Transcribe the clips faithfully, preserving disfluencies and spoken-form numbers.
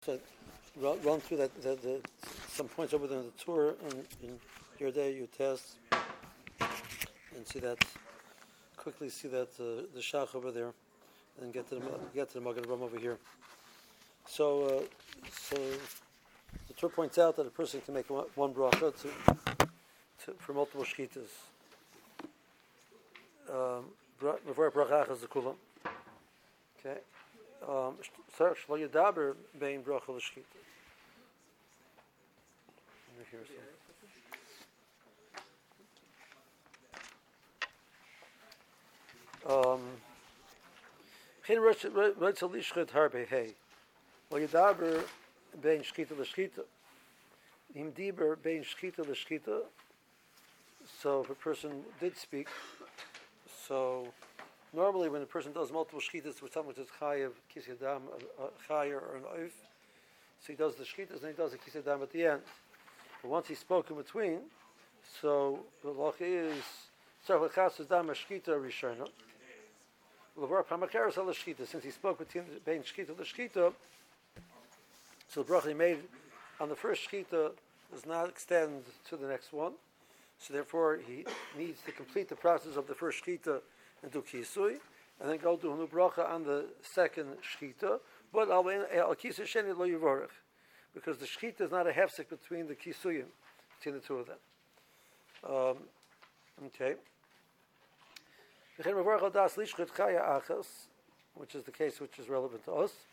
So run, run through that, that the, some points over there in the tour in, in your day, your test, and see that quickly. See that uh, the shach over there, and get to the get to the Magen Avraham over here. So, uh, so the tour points out that a person can make one, one bracha to, to for multiple shchitas. Um, bracha achas zekulam. Okay. Um, shlo yadaber bein bracha l'shchita. Here some. Um, Chin roitz lishchit harbe hey. Lo yadaber bein shchita l'shchita. Im diber bein shchita l'shchita. So if a person did speak, so normally when a person does multiple shchitas with someone which is chayav kisyadam, a chayer or an oif, so he does the shchitas and he does the kisyadam at the end. But once he spoke in between, so the law is tzarich lechas dam shchita rishona. L'var pamacheres al shchita. Since he spoke between bein shchita and shchita, so the bracha he made on the first shchita does not extend to the next one. So therefore, he needs to complete the process of the first shchita and do kisui, and then go do a new bracha on the second shchita. But al kisui sheni lo yivorech, because the shchita is not a hefsek between the kisuyim, between the two of them. Um, okay. Which is the case which is relevant to us.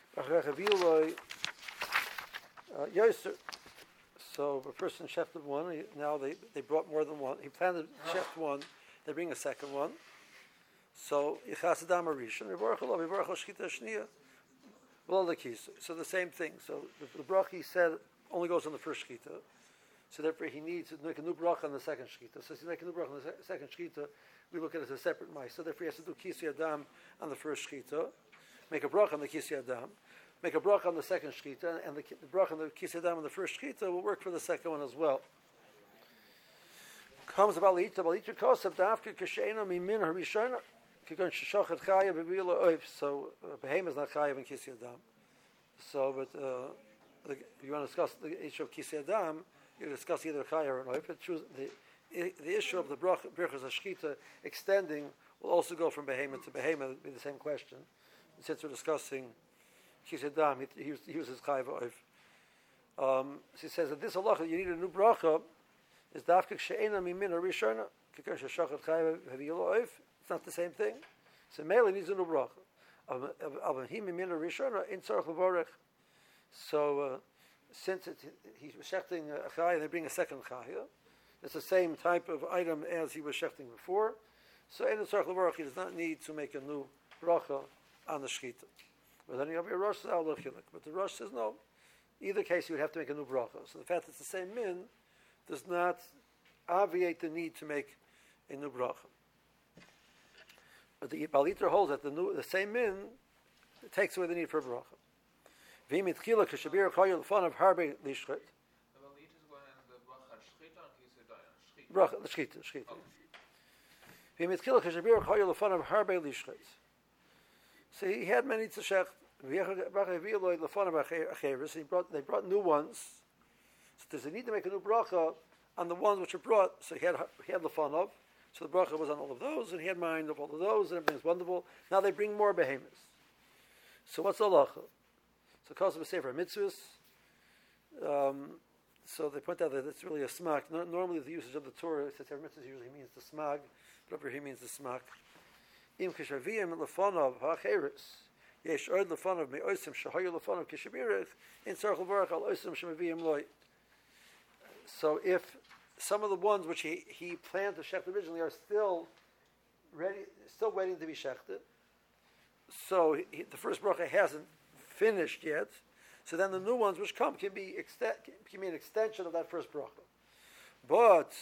So a person shefted one. He, now they, they brought more than one. He planned to sheft one. They bring a second one. So yichasadam arishon yivarach lo yivarach shchita shniya. Well, the keys. So the same thing. So the, the bracha he said only goes on the first shchita. So therefore he needs to make a new bracha on the second shchita. So if he make a new bracha on the se- second shchita, we look at it as a separate mice. So therefore he has to do kisi adam on the first shchita, make a bracha on the kisi adam, make a bracha on the second shchita, and the, the bracha on the kisi adam on the first shchita will work for the second one as well. Comes about balita balita kosav dafka kasheina mimin harishona kigon shashachat chaya bevila oif. So behemoth is not chayav in kisi adam. So, but uh, the, if you want to discuss the issue of kisi adam, you discuss either chayav or an oif. But choose the the issue of the brachas hashchita extending will also go from behemoth to behemoth. It'll be the same question. And since we're discussing kisi adam, he, he, he uses chayav oif. Um, so he says that this halacha you need a new bracha is dafka she'ena mimin harishona kikon shashachat chayav bevila oif. It's not the same thing. So Mele needs a new bracha. So uh, since it, he's shechting a chaya, they bring a second chaya. It's the same type of item as he was shechting before. So in the tzarich levarach, he does not need to make a new bracha on the shchita. But then you have your Rosh says, but the Rosh says no. Either case, you would have to make a new bracha. So the fact that it's the same min does not obviate the need to make a new bracha. But the Baliter holds that the new, the same min takes away the need for a bracha. V'imit chila k'shabir chayil fun of harbe lishchit. The Baliter is when the bracha shchita and Bracha shchita shchita. V'imit chila k'shabir chayil fun of harbe lishchit. So he had many tzashech. Bracha v'iloi lefun of acheres. He brought they brought new ones. So does he need to make a new bracha on the ones which are brought? So he had he had lefun of. So the bracha was on all of those, and he had mind of all of those, and everything's wonderful. Now they bring more behemoths. So what's the halacha? So because of a sefer mitzvahs, um, so they point out that it's really a smak. No, normally the usage of the Torah, sefer mitzvahs usually means the smag, but over here means the smak. Im kishaviyim lefanov ha'cheres yesh od lefanov me'osim shahayu lefanov kishabirich in tzarich levarach al osim shemaviyim loy. So if some of the ones which he, he planned to shecht originally are still ready, still waiting to be shechted. So he, the first bracha hasn't finished yet. So then the new ones which come can be exten- can be an extension of that first bracha. But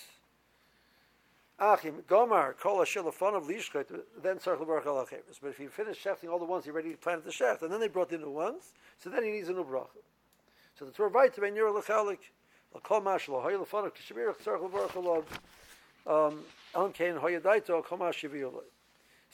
achim gomar kol hashilafon of lishchot then tzarich levarach al acheres. But if he finished shechting all the ones he already planned to shecht, and then they brought the new ones, so then he needs a new bracha. So the Torah vayit ben yer lechalik. Um,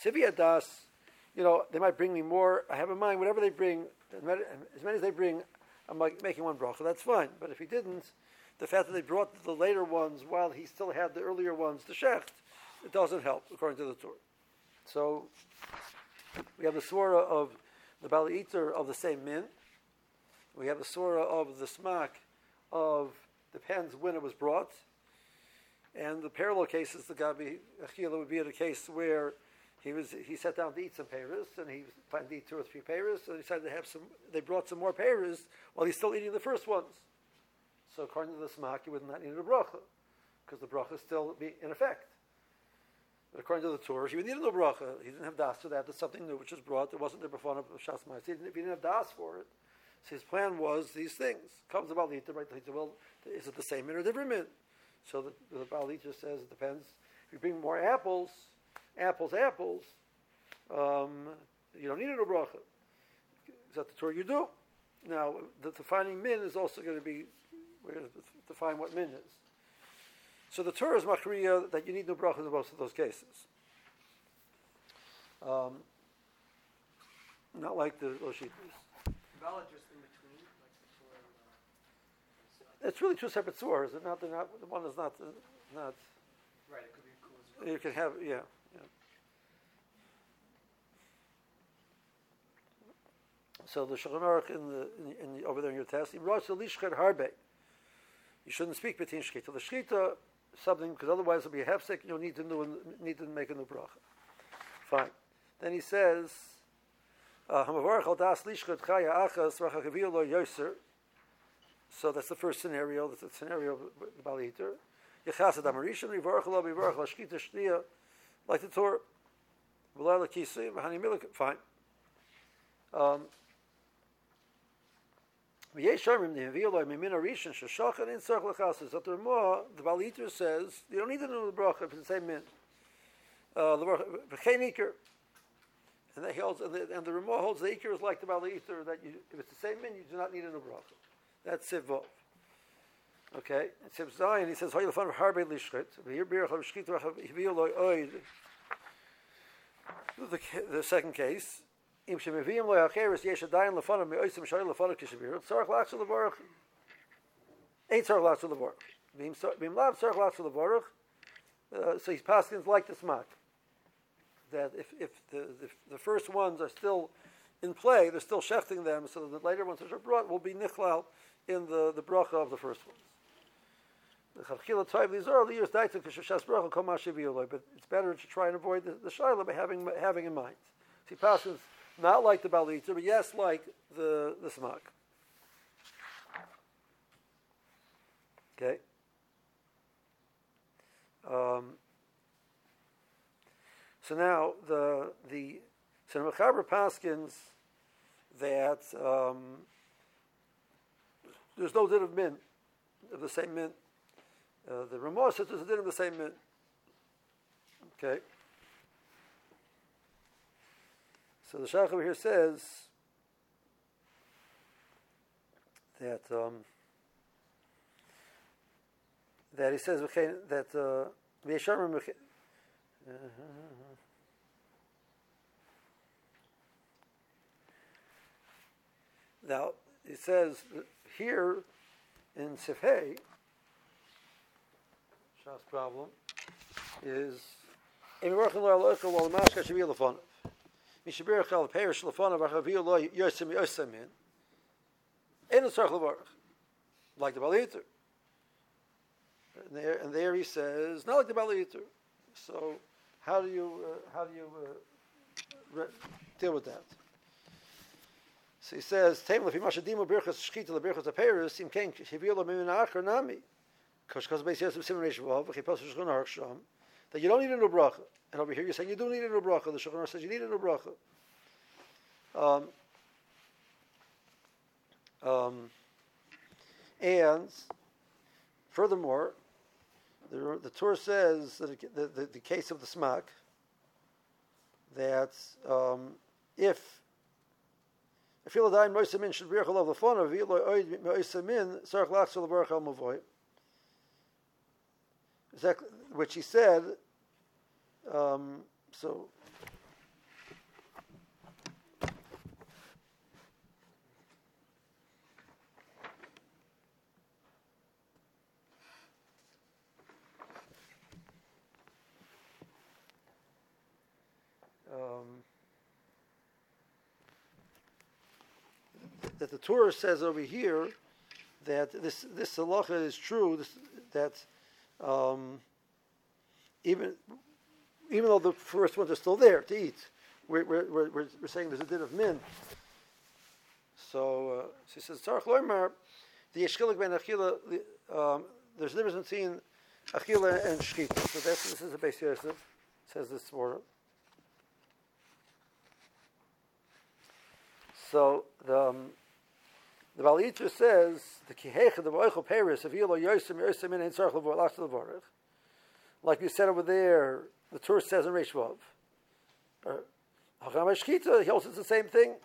you know, they might bring me more. I have in mind whatever they bring, as many as they bring, I'm like making one bracha, that's fine. But if he didn't, the fact that they brought the later ones while he still had the earlier ones to shecht, it doesn't help, according to the Torah. So, we have the surah of the Bali Eater of the same min. We have the surah of the smak of, depends when it was brought. And the parallel cases, the Gabi Achila would be in a case where he was he sat down to eat some peiros, and he planned to eat two or three peiros, so he decided to have some, they brought some more peiros while he's still eating the first ones. So according to the smak, he would not need a bracha, because the bracha still be in effect. But according to the Torah, he would need a bracha. He didn't have das for that. That's something new which was brought. It wasn't there before of Shas Ma'aseh. He didn't, he didn't have das for it. So his plan was these things. Comes about the right? Well, is it the same min or different min? So the, the Baal Eater says it depends. If you bring more apples, apples, apples, um, you don't need a bracha. Is that the Torah you do? Now, the defining min is also going to be, we're going to define what min is. So the Torah is machriya that you need no bracha in most of those cases. Um, not like the Oshitas. Valid just in between, like the Torah and the It's really two separate surahs. They're not, they're not, the one is not, uh, not. Right, it could be cool. You can have, yeah, yeah. So the Shulchan Aruch in the, in, in the over there in your test, harbe. You shouldn't speak between shchita. The shchita something because otherwise it'll be a hefsek. You'll need to do, need to make a new bracha. Fine. Then he says, "Hamavarach al das lishchat chaya achas rachakaviu lo yoser." So that's the first scenario. That's the scenario of the Bal Eater. Yechasad amarishan rivarach lo bivarach la shchita shniya, like the Torah. V'la lekisi v'hani milik. Fine. Um, So the Ramah, the Bal Eater says you don't need to know the bracha if it's the same min. Uh, the bracha, and that holds, and the, and the Ramah holds the Iker is like the Bal Eater that you, if it's the same min, you do not need a new bracha. That's Sivov. Okay, and Siv Zion he says Hoy lefan harbe lishchit. Here birach lishchit rachivil loy oid. The the second case. Im shemevim lo yacheres yesh adayin lefanav me'osim shari lefanav kishavir tzarich lachzu levarach ain't tzarich lachzu levarach bim lav tzarich lachzu levarach. So he's passing like the smak that if if the, the the first ones are still in play, they're still shefting them, so the later ones which are brought will be nichlal in the the bracha of the first ones. The chachila tayv these early years daita kishashas bracha kol mashiv, but it's better to try and avoid the, the shayla by having having in mind. So he passes. Not like the Bal Eater, but yes, like the the smak. Okay. Um, so now the the so the Mechaber paskins that um, there's no din of min of the same min. Uh, the Ramah says there's a din of the same min. Okay. So the Shach over here says that um, that he says that uh, now it says here in Sifhei, Shach's problem is Mishabirach al perish lefanav achaviu lo yosem yosemin. Ein tzarich levarach, like the Bal Eater. And there, and there he says, not like the Bal Eater. So, how do you uh, how do you uh, re- deal with that? So he says, "Taim lefi mashadimu birchas shchita lebirchas aperis im kein shiviu lo mimin achar nami." Because because basically has some simulation of v'chipos shchon harsham that you don't need a new bracha. And over here you're saying you do need a new bracha. The Shulchan Aruch says you need a new bracha. Um, um, and furthermore, the, the Torah says that it, the, the, the case of the smak that um, if if Yiladayim Moisamin should be echol of the phone of Yiloy Moisamin Sarach Lachzol Levarach Al Mavoy, exactly which he said. Um, so that the Torah says over here that this this halacha is true. This, that um, even even though the first ones are still there to eat, we're we're we're, we're saying there's a din of min. So uh, she says tzarich loymar the yeshchilik ben achila. Um, there's a difference between achila and shchita. So that's this is a Beis Yosef. Says this word. So the um, the Baal Yitra says the kihecha the voichel peris if yilo yosem yosem in tzarich levorach lach levorach. Like you said over there, the Torah says in Reish Vav. Hacham Shchita, he also says the same thing.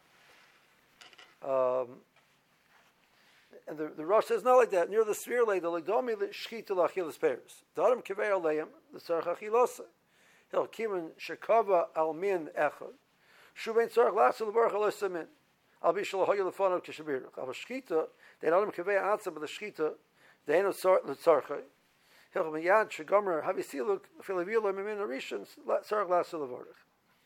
Um, and the, the Rosh says not like that. Near the sphere lay the legdomi shchita lachilas peris. Darim kivei aleim the tzarich achilasa. Hil kimen shekava al min echad. Shuvein tzarich lachs levorach alosamin. Al bishal hoyel lefonav kishabirach. Al shchita they darim kivei atzam but the shchita they no tzarich. Hil miyad shegomer havisiluk filavilo mimin arishon tzarich lachs levorach.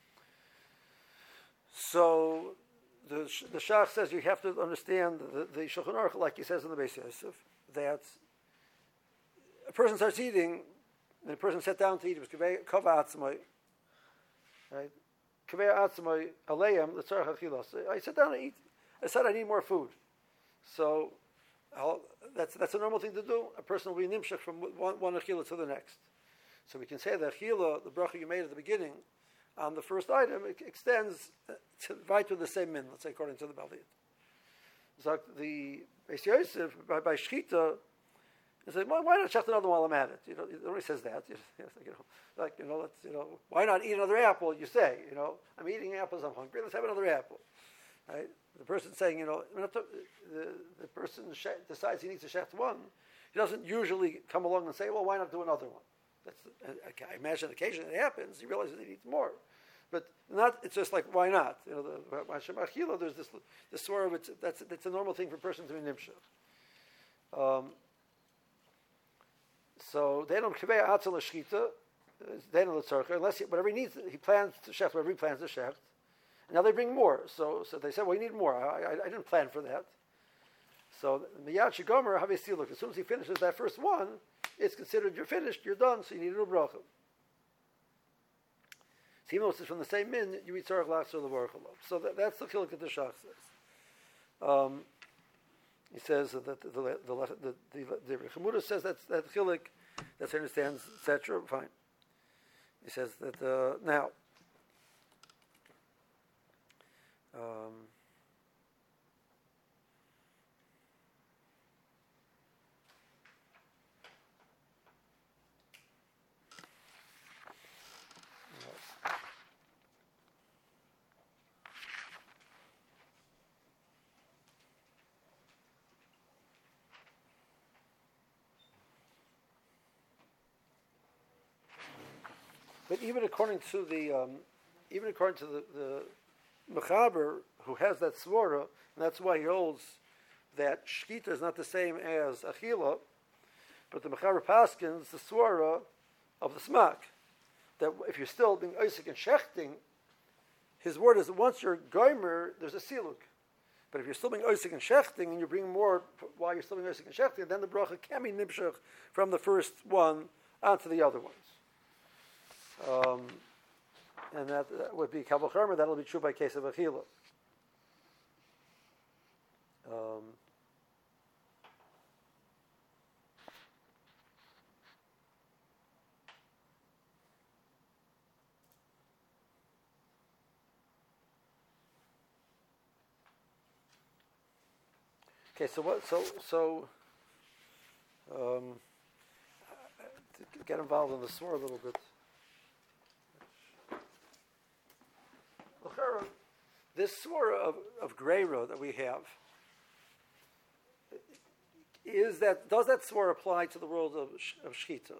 So the the Shach says you have to understand the, the Shulchan Aruch, like he says in the Beis Yosef, that a person starts eating, and a person sat down to eat. It was kaveh kava atzmai, right? Kaveh atzmai aleim the tzarich achilas. I sat down and eat. I said I need more food, so I'll, that's that's a normal thing to do. A person will be nimshach from one, one achila to the next. So we can say the achila, the bracha you made at the beginning, on the first item, it extends to, right to the same min, let's say, according to the Balvit. So the Beis Yosef, by, by Shchita, he said, well, why not shech another while I'm at it? You know, nobody says that. You know, like, you know, let's, you know, why not eat another apple, you say, you know, I'm eating apples, I'm hungry, let's have another apple. Right? The person saying, you know, the, the person decides he needs to shech one, he doesn't usually come along and say, well, why not do another one? That's, I imagine occasionally it happens, he realizes he needs more. But not, it's just like, why not? You know, the Hashem Achila, there's this, this swear of it, that's, that's a normal thing for a person to be nimshach. Um, so, they don't kivei atzal l'shchita, they don't l'tzarcha, unless he, whatever he needs, he plans to shecht, whatever he plans to shecht. And now they bring more. So, so they said, well, you need more. I, I, I didn't plan for that. So, miyad shegomer havisiluk, as soon as he finishes that first one, it's considered you're finished, you're done, so you need a new bracha. So even though it's from the same min, you eat tzarich lachs or levorach alav. So that, that's the chiluk that the Shach says. Um, he says that the the the the, the, the, the Chamuda says that's that chiluk, that's understands et cetera. Fine. He says that uh, now. Um, But even according to the, um, even according to the, the Mechaber, who has that svara, and that's why he holds that shkita is not the same as achila, but the Mechaber paskins the svara of the smak, that if you're still being oisik and shechting, his word is that once you're goimer, there's a siluk. But if you're still being oisik and shechting, and you bring more while you're still being oisik and shechting, then the bracha can be nimshach from the first one onto the other ones. Um, and that, that would be Kabul Charmer, that'll be true by case of Achila. Um, okay, so what, so, so, um, to get involved in the swore a little bit. This swara of, of Greira that we have, is that, does that swara apply to the world of, of Shchita?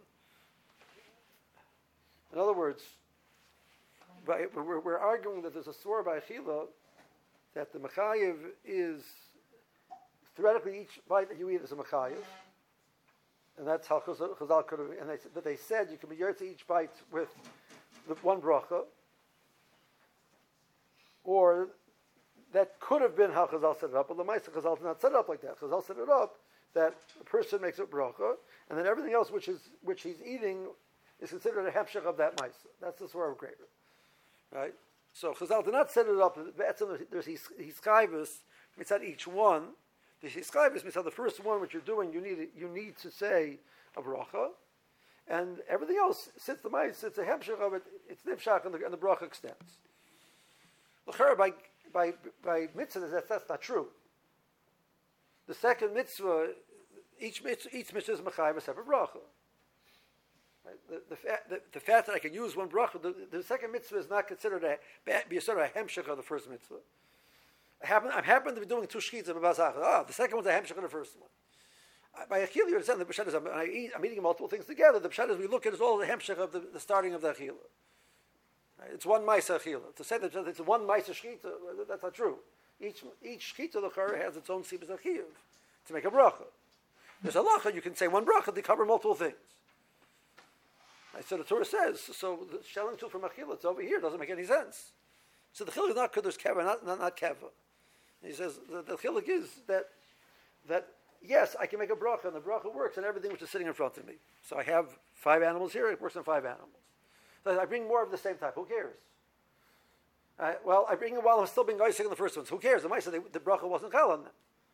In other words, by, we're, we're arguing that there's a swara by Achila that the Mechayiv is, theoretically each bite that you eat is a Mechayiv, and that's how Chazal could have, and they, but they said you can be yotze each bite with the one bracha, or that could have been how Chazal set it up, but the Maisa Chazal did not set it up like that. Chazal set it up that a person makes a bracha, and then everything else which is which he's eating is considered a hemshech of that Maisa. That's the Svar of Greater. Right? So Chazal did not set it up. There's hischayvus mitzad each one. The hischayvus mitzad the first one which you're doing, you need you need to say a bracha, and everything else, since the Maisa, it's a hemshech of it, it's nifshach, and the, and the bracha extends. L'chera, by by by mitzvah, that's, that's not true. The second mitzvah, each mitzvah, each mitzvah is mechayiv a separate bracha. Right? The, the, fa- the, the fact that I can use one bracha, the, the second mitzvah is not considered a be a sort of a hemshech of the first mitzvah. I happen, I happen to be doing two shchitas of a bazach. Ah, the second one's a hemshech of the first one. I, by achila, you understand the pshat is I'm, I eat, I'm eating multiple things together. The pshat is we look at is all the hemshech of the, the starting of the achila. Right? It's one ma'isa achila. To say that it's one ma'isa shchita, that's not true. Each each shchita the chara has its own sibas achiyuv to make a bracha. There's a halacha, you can say one bracha to cover multiple things. Right? So the Torah says, so the shelling tool from achila, it's over here, doesn't make any sense. So the chiluk is not there's keva, not not, not keva. He says the, the chiluk is that that yes, I can make a bracha, and the bracha works on everything which is sitting in front of me. So I have five animals here, it works on five animals. So I bring more of the same type, who cares? Uh, well, I bring it while I'm still being Isaac in the first ones. Who cares? The Maisa, the bracha wasn't chal on them.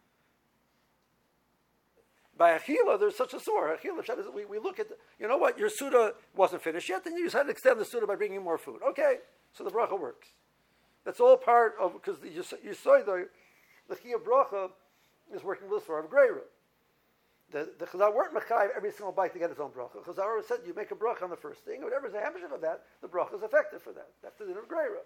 By Achila, there's such a sore. Achila, we, we look at, the, you know what, your Suda wasn't finished yet, then you decided to extend the Suda by bringing more food. Okay, so the bracha works. That's all part of, because you, you saw the, the Chiyah bracha is working with the Svar of Greira. The, the Chazal weren't Mechayv every single bite to get its own bracha. Chazal said you make a bracha on the first thing, whatever's the hemshech of that, the bracha is effective for that. That's the din of Greira.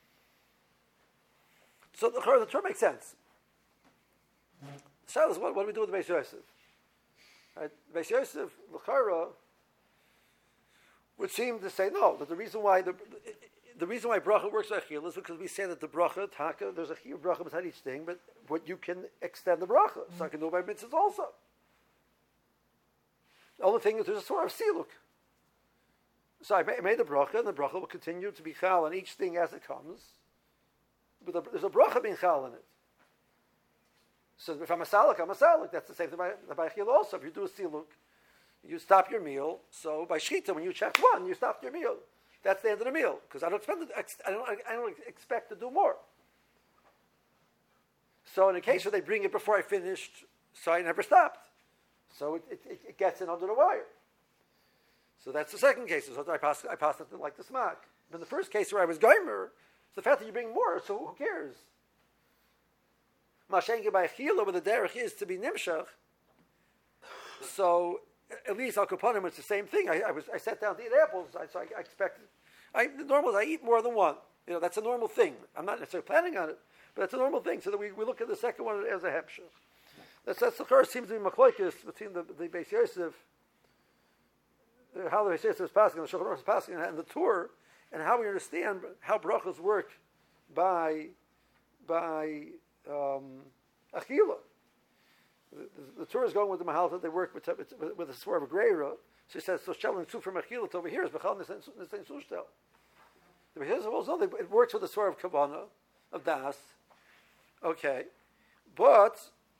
So the, the term makes sense. The shadow is what, what do we do with the Beis Yosef? Right? The Beis Yosef, l'chara, would seem to say no. That the reason why the the reason why bracha works like achil is because we say that the bracha taka there's a chiyuv bracha beside each thing, but what you can extend the bracha, so I can do it by mitzvahs also. The only thing is there's a sort of siluk. So I made the bracha, and the bracha will continue to be chal on each thing as it comes. But there's a bracha being chal in it. So if I'm a salik, I'm a salik. That's the same thing by, by chil also. If you do a siluk, you stop your meal. So by shchita, when you check one, you stop your meal. That's the end of the meal because I don't expect I don't I don't expect to do more. So in a case where they bring it before I finished, so I never stopped. So it, it, it gets in under the wire. So that's the second case. So I passed I passed something like the smack. But in the first case where I was gomer, it's the fact that you bring more. So who cares? Mashenke by chila, where the derech is to be nimshach. So at least al kapanim, it's the same thing. I, I was I sat down to eat apples, I, so I, I expected. I, the normal is I eat more than one. You know, that's a normal thing. I'm not necessarily planning on it, but that's a normal thing. So that we, we look at the second one as a hemshech. That's that's the first seems to be machlokes between the the Beis Yosef, uh, how the Beis Yosef is passing, the Shulchan Aruch is passing, and the Torah, and how we understand how brachas work by by um, achila. The, the, the Torah is going with the mahal that they work with with, with the Svar of Greira. So he says, so shelling two from achila to over here is bechal in the same sushtel. The Beis Yosef also no, it works with the Svar of Kavanah, of Das. Okay, but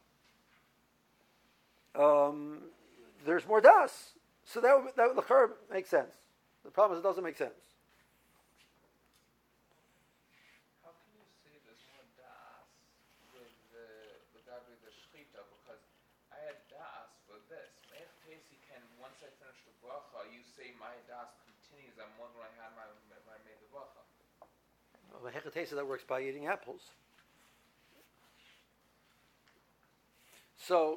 um, there's more Das, so that would, that would, the makes sense. The problem is it doesn't make sense. How can you say there's more das with the without with the shchita? Because I had das for this. Me'ech tesi can once I finish the bracha, you say my das continues on more than I had my when I made the bracha. Well, the hechatesa that works by eating apples. So.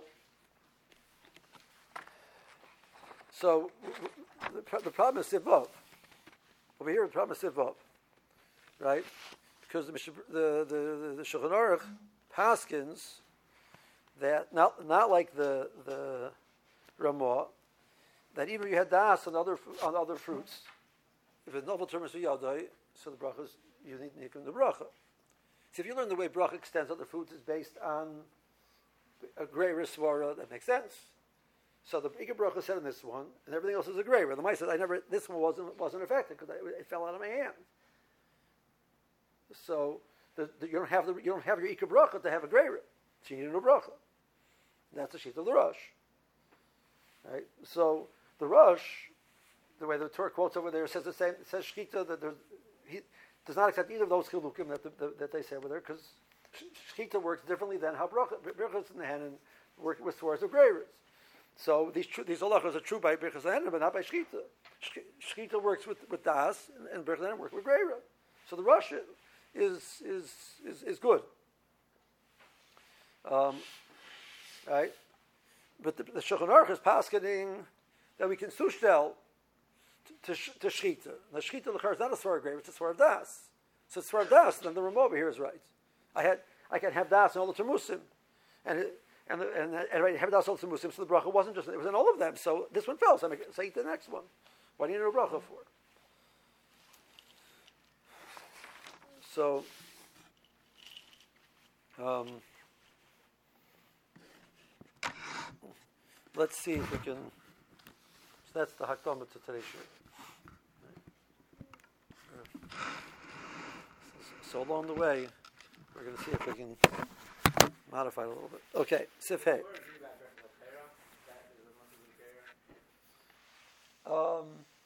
So the, the problem is sivov. Over here, the problem is sivov, right? Because the the the, the Shulchan Aruch paskins that not not like the the Ramah, that even if you had das on other on other fruits, if it's novel terms for yadai, so the brachas you need need from the bracha. So if you learn the way bracha extends other foods is based on a grey risvara, that makes sense. So the Ikar bracha said in this one, and everything else is a grey. The Ma'aseh said, I never. This one wasn't wasn't affected because it fell out of my hand. So the, the, you don't have the you don't have your ikar bracha to have a greira, so you need a new bracha. That's the sheet of the Rosh. Right. So the Rosh, the way the Torah quotes over there says the same. It says shechita that there's, he does not accept either of those chilukim that the, the, that they say over there because shechita works differently than how bracha brachas in the hand and work with swords of greiras. So these these halachas are true by brachas in the hand, but not by shechita. Shechita works with with das and, and brachas in the hand work with greira. So the Rosh is is is, is good. Um, right, but the, the Shulchan Aruch is paskening that we can sushtel to to shechita. The shechita l'char is not a svar of greira; it's a svar of das. So it's svar of das. Then the Rama over here is right. I had I can have das in all the Termusim, and it, and the, and, and I have das all the Termusim. So the bracha wasn't just it was in all of them. So this one fell. So I make, so I eat the next one. What do you need a bracha for? So, um, let's see if we can. So that's the hakdama to today's shiur. So along the way, we're going to see if we can modify it a little bit. Okay, Sif Hey. Um.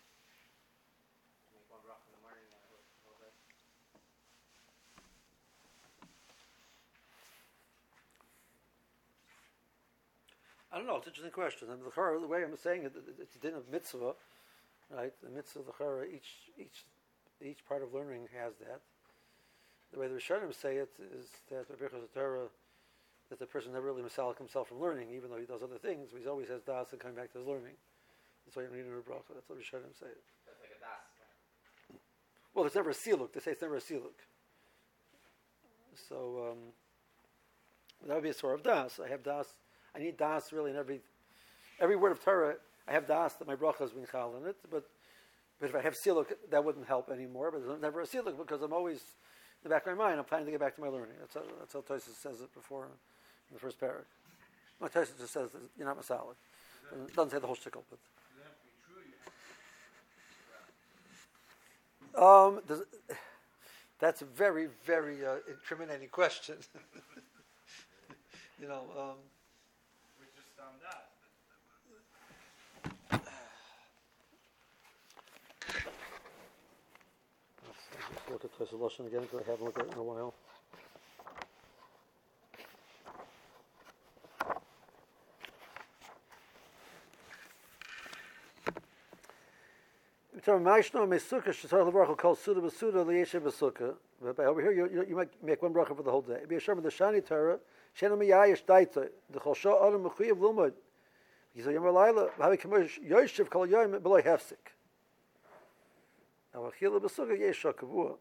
I don't know. It's an interesting question. I mean, the, chara, the way I'm saying it, it's a din of mitzvah, right? The mitzvah of the chara, each each each part of learning has that. The way the Rishonim say it is that the Birchas Torah, that the person never really misalik himself from learning, even though he does other things. But he always has das and coming back to his learning. That's why you need a bracha. That's what the Rishonim say. That's like a das. Well, there's never a siluk. They say it's never a siluk. So um, that would be a sort of das. I have das. I need das really in every every word of Torah. I have das that my bracha has been chal in it, but but if I have siluk, that wouldn't help anymore. But there's never a siluk because I'm always in the back of my mind. I'm planning to get back to my learning. That's how, that's how Tosfos says it before in the first parak. My Tosfos just says that you're not masalik. It doesn't say the whole shtickle, but um, does, that's a very very uh, incriminating question. you know. Um, Look at Tosfos Lashon again because I haven't looked at it in a while. But over here, you, you, you might make one bracha for the whole day. Be a sharma the shani Torah. Shenu miyayish daita. The chosha adam mechuyev lumad. He said, "Yom Laila, havi kamosh yoshev kol yom beloy hefsek." Now, achila b'sukkah yesha kavua.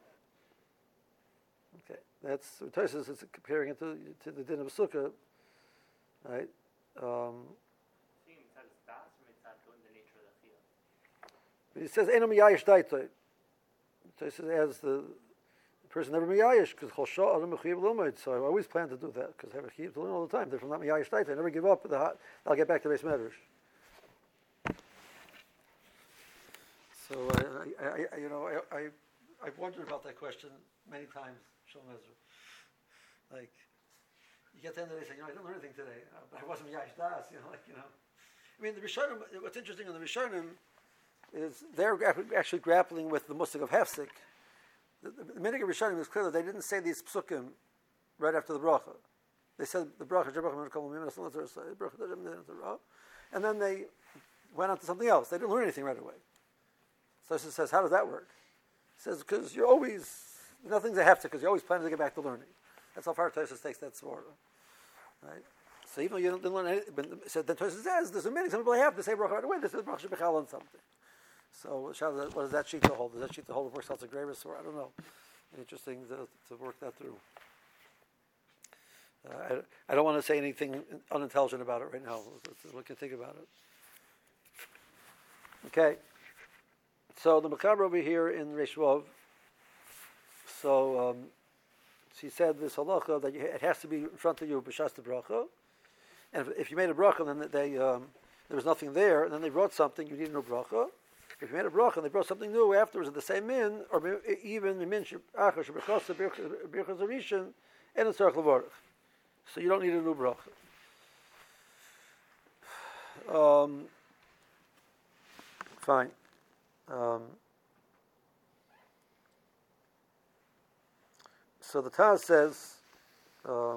Okay, that's Tosfos is comparing it to, to the din of sukkah, right? Um, but he says, "Eno miyayish daita." Tosfos adds the, the person never miyayish because chosha adam mechuyev lumad. So I always plan to do that because I have a chiyuv to learn all the time. They're from not miyayish daita. I never give up. The hot, I'll get back to base medrash. So I, I, I, you know, I, I, I've wondered about that question many times. Shalom Ezra. Like, you get to the end of the day, say, you know, I didn't learn anything today, uh, but I wasn't Yash Das. You know, like, you know. I mean, the Rishonim. What's interesting on the Rishonim is they're actually grappling with the musik of hefsek. The, the, the minhag of Rishonim is clear that they didn't say these psukim right after the bracha. They said the bracha, and then they went on to something else. They didn't learn anything right away. So it says, how does that work? It says, because you're always, nothing's a hefsek, because you're always planning to get back to learning. That's how far Tosfos takes that svara. Right? So even though you didn't learn anything, but so then Tosfos says, there's a meaning, some people have to say bracha right away, this is bracha shebechal on something. So what does that sheet to hold? Does that sheet to hold works out to gravis, or I don't know. Interesting to, to work that through. Uh, I, I don't want to say anything unintelligent about it right now. We can think about it. Okay. So the Mechaber over here in Reish Vav, so um, she said this halacha that you, it has to be in front of you b'shas the bracha, and if, if you made a bracha, then they um, there was nothing there, and then they brought something, you need no bracha. If you made a bracha and they brought something new afterwards in the same min, or even min achar shebechosa birchas arishin, and it's tzarich levarich. So you don't need a new bracha. Um, fine. Um, so the Taz says, um,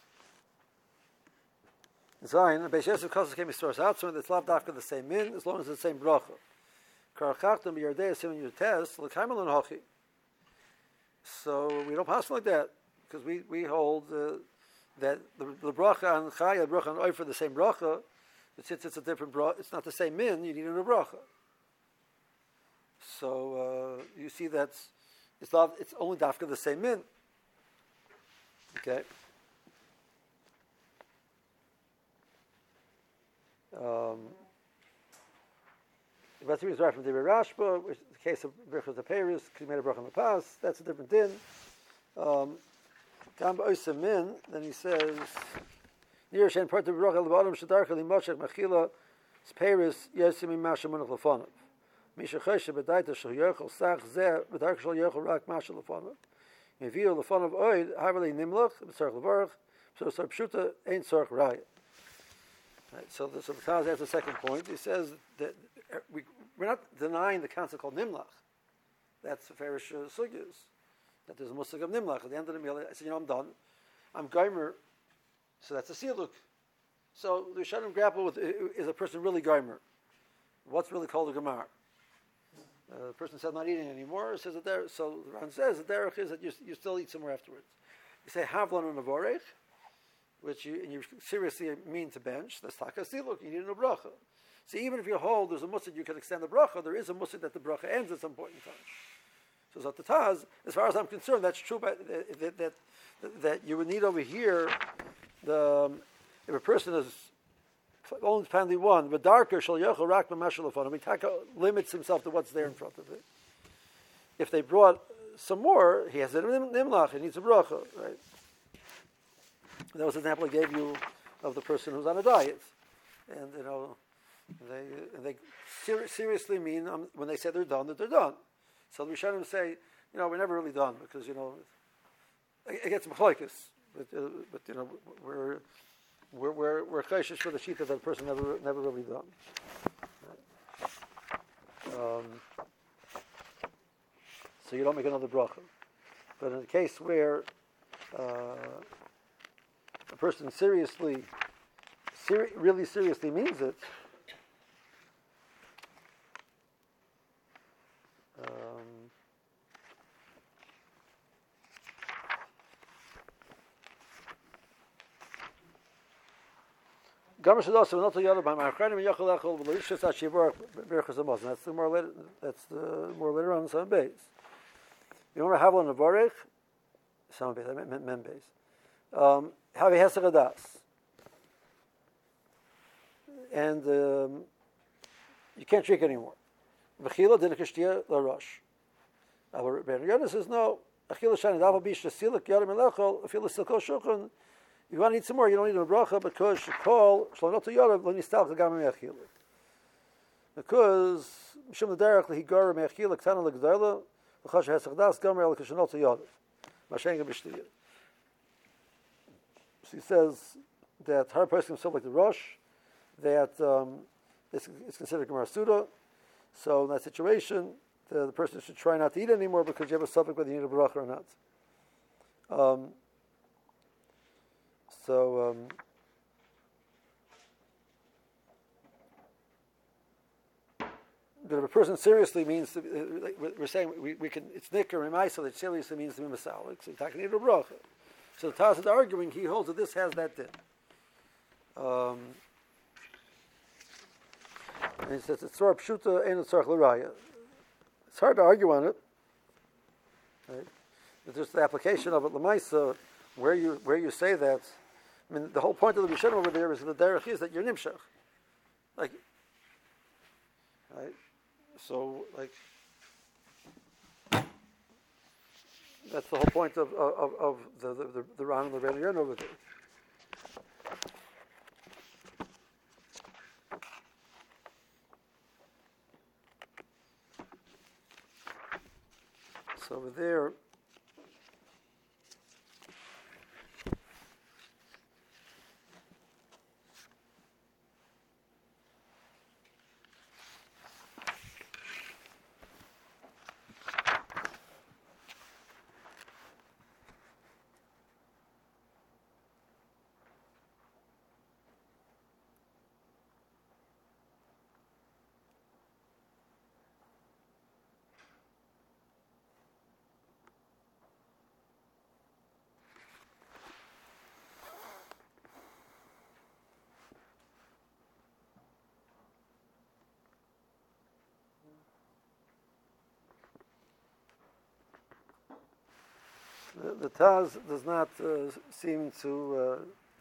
Zayin, Beis Yosef Kosas came to source out, so it's lav dafka the same min, as long as it's the same bracha. Karachachtam b'yardei asim in your test, l'kaimal hachi. So we don't pass like that, because we, we hold uh, that the, the bracha on chaya, the bracha on oifer, the same bracha, but since it's a different bracha, it's not the same min, you need a new bracha. So uh, you see that it's not, it's only dafka the same min. Okay. Um, but the reason from the Rashba, which is the case of Birchas the Paris, because he made a bracha in the past, that's a different din. Um, min, then he says, Near Shen part of Bracha al-Ba'alam Shadarcha li-Moshech Mechila Paris Yosim Masha Munach Lefonov. Misha Cheshe B'daita Shal Yochel Sach Zeh B'darch Shal Yochel Rak Masha Lefonov. Meviu Lefonov Oid Havali Nimlach B'Tzarch Levarach So Sar Pshuta Ein Tzarch Raya. Right, so the so the Taz has the second point. He says that we, we're not denying the concept called Nimlach. That's the Farish uh, Sugyas. That there's a musig of Nimlach. At the end of the meal, I said, you know, I'm done. I'm Geimer. So that's a Siluk. So the Rishonim grapple with, is a person really Geimer? What's really called a Gemar? Uh, the person said not eating anymore. Says that there. So the Ran says that derech is that you, you still eat somewhere afterwards. You say Havlan and Avorech, which you, and you seriously mean to bench. That's taka siluk. You need a bracha. So even if you hold there's a musad you can extend the bracha, there is a musad that the bracha ends at some point in time. So Zat the Taz, as far as I'm concerned, that's true. But that, that, that that you would need over here the um, if a person is only finally one, the darker shall yochel rak b'mashal Taka limits himself to what's there in front of it. If they brought some more, he has a nimlach. He needs a bracha, right? That was an example I gave you of the person who's on a diet, and you know they they ser- seriously mean um, when they say they're done that they're done. So the Rishonim say, you know, we're never really done because you know it gets machlokes, but uh, but you know we're we're we're we're chayshish for the shita that the person never never really done. Um, so you don't make another bracha. But in the case where uh, a person seriously, seri- really seriously means it, um, that's the more later. That's the more later on some base. You want to have on the varech, some base. I meant men base. Um, have a hesed das, and um, you can't drink anymore. V'chila didn't kishtia la rosh. Aber Ben Yoda says no. Achila shani davar bish siluk yadim elachol. Achila silko shulchan. If you want to eat some more, you don't need a bracha because shekol shlonot yodav lo nistal kagam me'achila. Because mishum l'derech lehigara me'achila ktana l'gdayla l'chash hesed das gamer el kishnot yodav. Mashenga b'shtiyah. So he says that her person himself like the Rosh, that um, it's, it's considered Gemara Suda. So in that situation, the, the person should try not to eat anymore because you have a suffix whether you need a bracha or not. Um, so um, but if a person seriously means to, uh, like we're saying we, we can it's nicker and so that seriously means to be masalik, so you can need a bracha. So the Taz is arguing, he holds that this has that din. Um, and he says, it's Tzor Pshuta and it's Tzorach L'Raya. It's hard to argue on it. Right? It's just the application of it, L'maisa, where you where you say that. I mean, the whole point of the Rishonim over there is that the derech is that you're nimshach. Like, right? So, like, that's the whole point of of, of the the the, the Ran and the Rebbeinu over there. So over there, the, the Taz does not uh, seem to. Uh,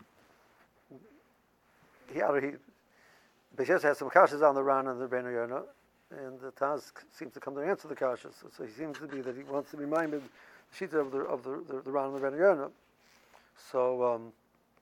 he, he Beis has some kashas on the Ran and the Ben Yonah, and the Taz seems to come to answer the kashas. So, so he seems to be that he wants to be minded the shita of the of the the, the Ran and the Ben Yonah. So um,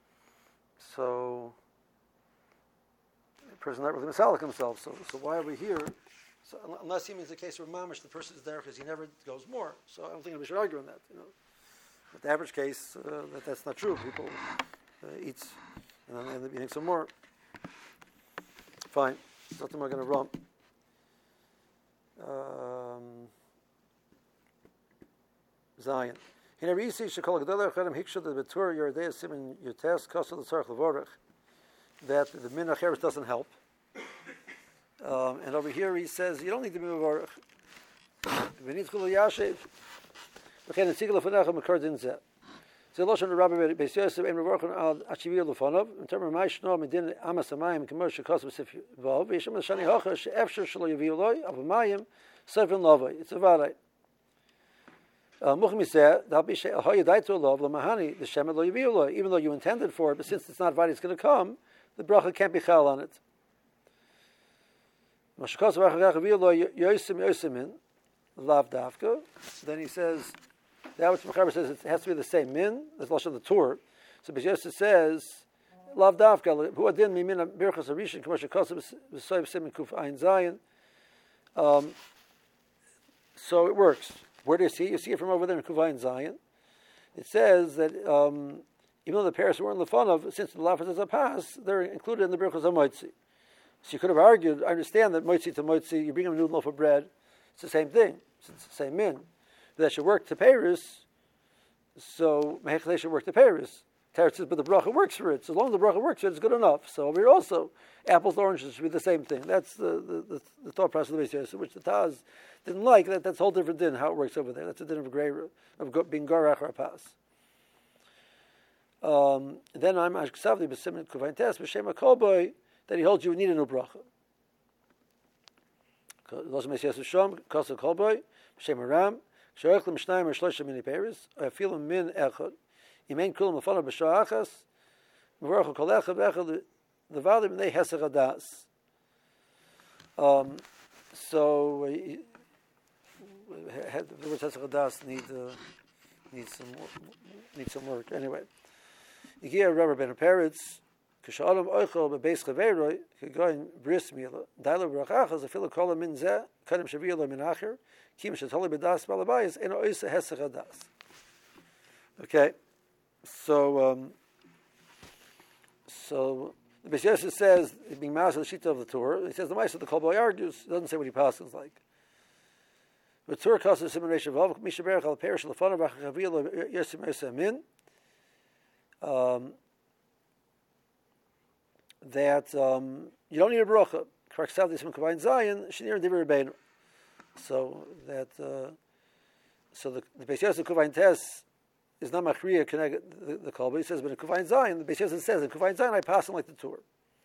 so the person not really misalik himself. So so why are we here? So unless he means the case where mamish the person is there because he never goes more. So I don't think we should argue on that. You know, but the average case uh, that that's not true. People uh, eats and then they end up eating some more. Fine. That's what I'm going to run. Um, Zion. That the min acheres doesn't help. Um, and over here he says you don't need to be mevarach. V'nitzchul yashiv. V'chein etzigel lefanach mekar din zeh. Ze loshen Rabbi Beis Yosef ein mevarachon al achivir lefanov. In terms of ma'ishno medin amas hamayim k'moshe kosov sif vav. V'yishem l'shani hocha she'efsher shelo yaviu loy av hamayim seven lovay. It's a varay. Muchmi said that be hoyadaitu lov lemahani the shemet lo yaviu loy. Even though you intended for it, but since it's not varay, it's going to come. The bracha can't be chal on it. Then he says, that which Mechaber says it has to be the same min. That's lashon the Torah. So Beis Yosef says, lav davka hu adin mimin birchas harishin k'moshe kosav b'soyv simin kuf ein zayin. Um, so it works. Where do you see? You see it from over there in kuf ein zayin. It says that um, even though the parents weren't lefanav, since the lafaz is a pass, they're included in the birchas hamoitzi. So you could have argued, I understand that moitzi to moitzi, you bring them a new loaf of bread, it's the same thing, it's the same min. That should work to Paris, so mehech should work to Paris. Teretz says, but the bracha works for it. So as long as the bracha works for it, it's good enough. So over here also, apples to oranges should be the same thing. That's the, the, the, the thought process of the Beis Yosef, which the Taz didn't like. That, that's a whole different din, how it works over there. That's a din of, gray, of being garach or pass. Um, then I'm Ashkesavli b'simin kuvayin tes b'shem HaKolboy, that he holds you need a new bracha. Los Mesias Shom, Kosa Kolboy, Shem Aram, Shoyachlim Shnayim or Shloshim Mini Peres, Afilim Min Echad, Imain Kulam Afana B'Shachas, Mevorach Kolecha B'Echad, the Vadim Nei Hesach Adas. Um, so, the words Hesach Adas need uh, need some need some work. Anyway, Yigia Rabbi Ben Peretz. Kishalom oichel bebeis chaveroi kegoin bris mila dailo brachachas afilu kol min zeh kadem shaviylo min acher kim shetoli bedas balabayis eno oisa hesach adas. Okay, so um, so the Beis Yosef says being master of the shita of the Torah. He says the Ma'aser of the Kolboy argues. Doesn't say what he passes like. But Torah calls the simulation of mishaberach al perish lefanav achachaviylo yosim oisa min. Um. That um, you don't need a bracha. So that uh, so the the Beis Yosef Kuvayin Tes is not machriya connected the, the Kolba. He says, but in Kuvayin Zayin, the Beis Yosef says in Kuvayin Zayin I pass him like the Torah.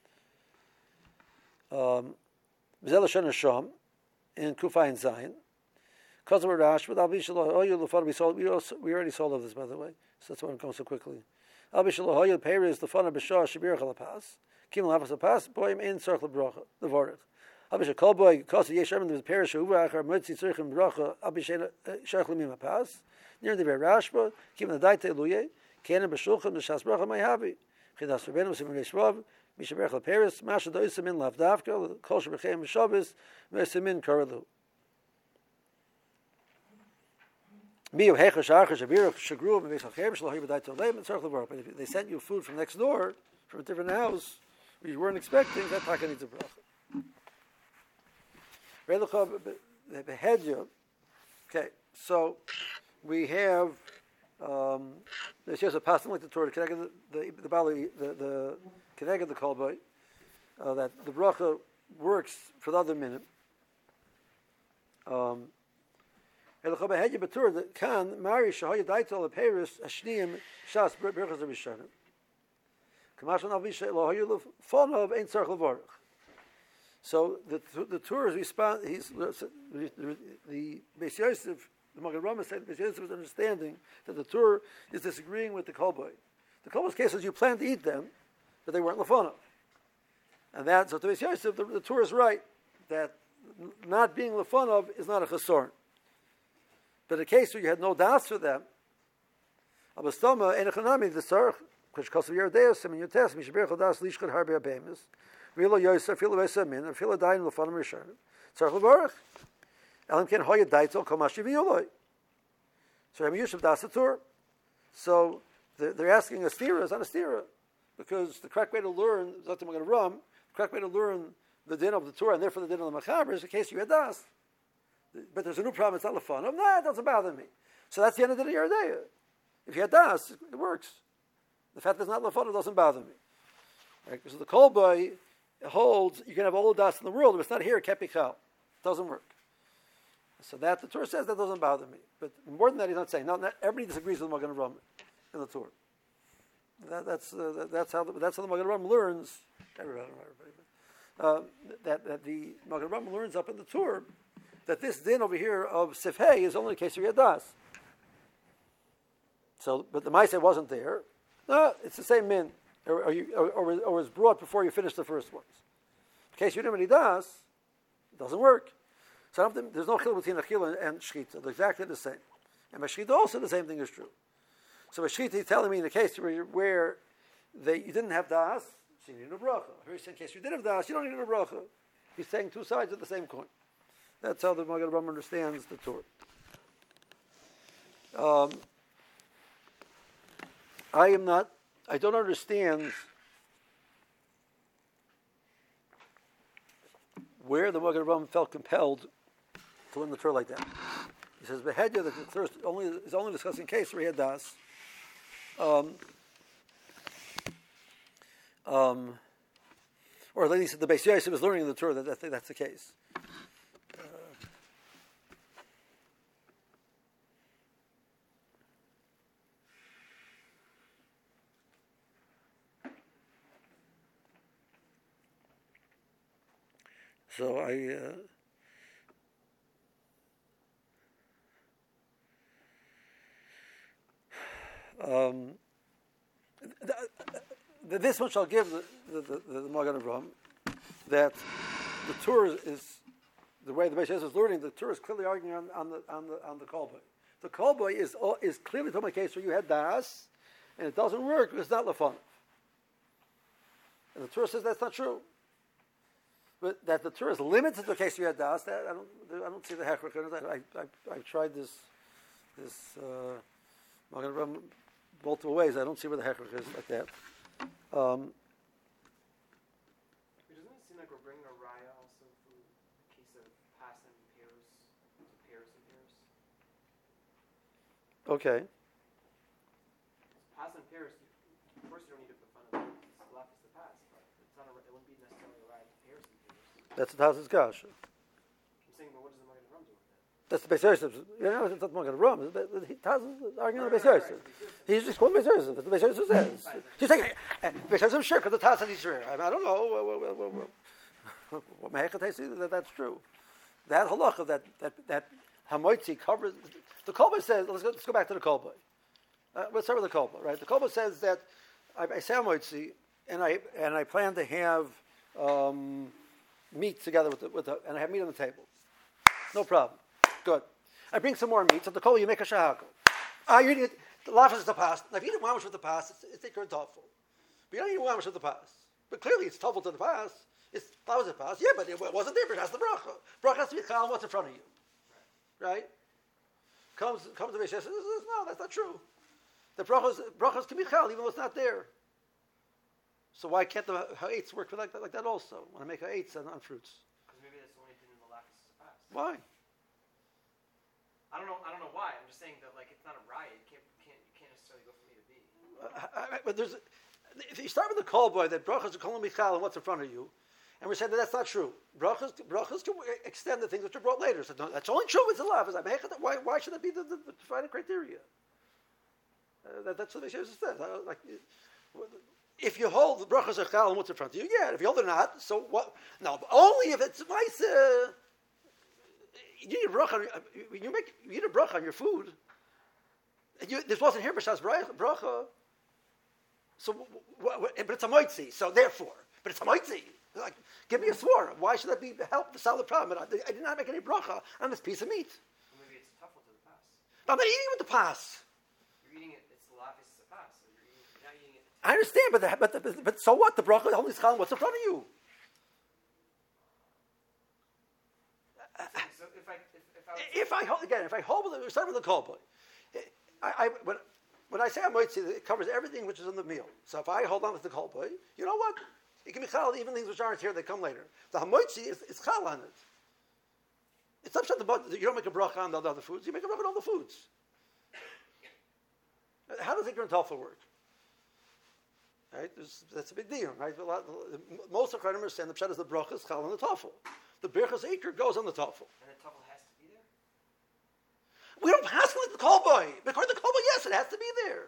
Um, B'zel Lashon Hasham in Kuvayin Zayin. Because we're Rash, but Al Bishalo Hoyu Lefar we saw we also we already saw of this by the way. So that's why I'm going so quickly. Al Bishalo Hoyu Peiris Lefar B'Shah Shabir Chalapas. Kim Lavas Pass, boy in circle bracha, the Vorach. Abisha Kolboy, Kosa Yeshem, there's Parish Uvachar, Mutzi Circum Bracha, Abisha Shachlimim Pass, near the Rashba, Kim the Daite Luye, Kanan Bashulchan, the Shas Bracha Mayavi, Chidas Rabbeinu, Simon Shvav, Mishabercha Paris, Masha Doisamin Lavdavka, Kosher Bechem Shabbos, Mersimin Karalu. if they sent you food from next door, from a different house, which you weren't expecting, that taka needs a bracha. Okay, so we have um, there's just a passing like the Torah, the the the Bali, the the Keneged the Kolbay, uh, that the bracha works for the other minute. Um, the kan mari shahoy daitol the Paris ashniim shas berachas rishonim. Kamashon avishay lohoy lefonov ein tzarich levarach. So the the Torah respond. He's the the Beis Yosef, the Magen Rama said Beis Yosef was understanding that the Torah is disagreeing with the Kolbay. The Kolbay's case is you plan to eat them, but they weren't lefonov, and that so to Beis Yosef the, the Torah is right that not being lefonov is not a chasor. But in the case where you had no das for them, abastoma enechanami the tzarich which costs of your deus and your test mishberach das lishchad harbe abemis. Vilo Yosef, Vilo Vesamin, and Vilo Dain Lefanim Rishonim. Tzarich Levarach. Elam Ken Hoya Daitol Komashi Viyoloi. So Rabbi Yusuf Das Torah. So they're, they're asking a stira is not a stira, because the correct way to learn Zatim Magen Ram, the correct way to learn the din of the Torah and therefore the din of the Machaber is in case you had das. But there's a new problem. It's not Lefanim. Nah, it doesn't bother me. So that's the end of the Yeridea. If you had das, it works. The fact that it's not Lefanim doesn't bother me. Right? So the Kolbay holds you can have all the das in the world, but it's not here. Kepichal, it doesn't work. So that the Torah says that doesn't bother me. But more than that, he's not saying. Not, not everybody disagrees with the Magen Avraham in the Torah. That, that's uh, that, that's how the, that's how the Magen Avraham learns. Everybody, everybody, uh, that that the Magen Avraham learns up in the Torah that this din over here of Sifhei is only in case you had das. So, but the Maaseh wasn't there. No, it's the same min. Or, or, you, or, or, or was brought before you finished the first ones. In case you didn't really das, it doesn't work. So I don't think, there's no chilul between achila and, and shchita. They're exactly the same. And by shchita also the same thing is true. So by shchita he's telling me in the case where, where they, you didn't have das, so you need a bracha. Here he's saying in case you did have das, you don't need a bracha. He's saying two sides of the same coin. That's how the Magen Avraham understands the Torah. Um, I am not I don't understand where the Magen Avraham felt compelled to learn the Torah like that. He says, "Behedya the Torah only is only discussing case where he had das." Um, um, or at least the Beis Yosef is learning in the Torah that, that that's the case. So I, uh, um, th- th- this much I'll give the the, the, the Magen Avraham, that the Torah is the way the Beis Yosef is learning. The Torah is clearly arguing on, on the on the on the Kolbay. The Kolbay is is clearly talking about a case where you had das, and it doesn't work because it's not lefanov. And the Torah says that's not true. But that the Torah is limited to the case you had das, that I don't, I don't see the hechrich. I, I, I've tried this, this uh, Magen Avraham multiple ways. I don't see where the hechrich is like that. Um, Doesn't it seem like we're bringing a raya also from the case of pas and pairs, pairs and pairs? Okay. Pas and pairs, of course you don't need to put fun of it. It's left is the pas, but it's not a, it wouldn't be necessarily a raya to pairs and pairs. That's the Taz's Gash. I'm saying, but what does the Magen Avraham do with that? That's the Beis Yosef. You know, it's not the Magen Avraham. Taz is arguing on the Beis Yosef. He's just quoting Beis Yosef. That's what the Beis Yosef says. He's saying, Beis Yosef, sure, because the Taz said he's sure. I don't know. What Mehechat says that that's true. That halacha, that that that Hamoitzi covers. The Kolbay says, let's go, let's go back to the Kolbay. Uh, let's start with the Kolbay, right? The Kolbay says that I, I say Hamoitzi, and I and I plan to have um, meat together with the, with the, and I have meat on the table. No problem. Good. I bring some more meat. So the Kolbay, you make a shahakal. Ah, you're eating it. The lafas is the pas. Now, if you eat a mamish with the pas, it's, it's thicker and thoughtful. But you don't eat a mamish with the pas. But clearly, it's tough to the pas. It's that was a pas. Yeah, but it wasn't there. But it has the bracha. Bracha has to be chal. What's in front of you, right? comes comes to me and says, no, that's not true. The brachos, brachos can be chal even though it's not there. So why can't the ha'etz work like that, like that also? When I make ha'etz on, on fruits. Because maybe that's the only thing in the lacus is past. Why? I don't know. I don't know why. I'm just saying that like it's not a riot. You can't can't you can't necessarily go from A to B. Uh, I, I, but there's, if you start with the kol boy that brachos are calling michal and what's in front of you, and we're saying that that's not true. Brachos brachos can extend the things which are brought later. So no, that's only true with the lav. Why why should that be the, the, the defining criteria? Uh, that, that's what the Sheva says. Uh, like, if you hold the brachos are chal and what's in front of you, yeah. If you hold it not, so what? No, but only if it's nice. Uh, you need a bracha. You make you need a bracha on your food. You, this wasn't here b'shas bracha. So, what, what, but it's a moitzi. So therefore, but it's a moitzi. Like, give me a swore. Why should that be help to solve the problem? I, I did not make any bracha on this piece of meat. Well, maybe it's tough to the pass. But I'm not eating with the pas. You're eating it. It's the lafis is a pass. So you're, eating, you're not eating it. I understand, but the, but, the, but so what? The bracha only is what's in front of you. So if I if, if I was, If I hold again, if I hold with the start with the kol boy, I, I when when I say I'm moitzi, it covers everything which is in the meal. So if I hold on with the kol boy, you know what? It can be chal even things which aren't here; they come later. The hamoitzi is, is chal on it. It's not that you don't make a bracha on the other foods; you make a bracha on all the foods. How does Ikar and Toffel work? Right, There's, that's a big deal, right? A lot, most of the Chachamim understand the pshat is the bracha is chal on the Toffel. The birchas Ikar goes on the Toffel. and the tuffle has to be there. We don't pass like the kol boy. According to the kol boy, yes, it has to be there.